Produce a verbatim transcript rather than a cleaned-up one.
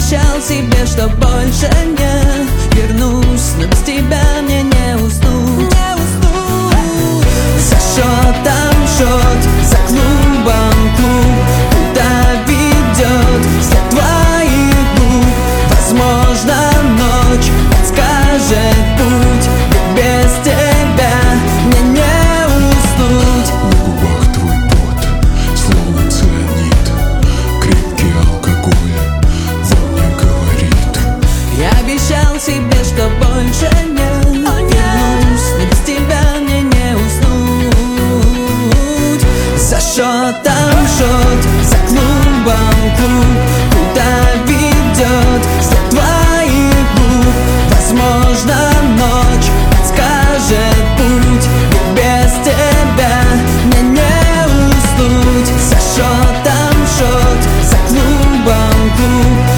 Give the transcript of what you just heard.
обещал себе, что больше не вернусь, но без тебя мне не уснуть, не уснуть. За счетом счет, за клубом клуб, куда ведет след твоих губ. Возможно, ночь подскажет путь, ведь без тебя мне не уснуть. На губах твой пот, словно цианид, крепкий алкоголь во мне говорит. Я обещал себе, что больше не вернусь, но без тебя мне не уснуть. За счетом счет, за клубом клуб, куда ведет след твоих губ. Возможно, ночь подскажет путь, ведь без тебя мне не уснуть. За счетом счет, за клубом клуб,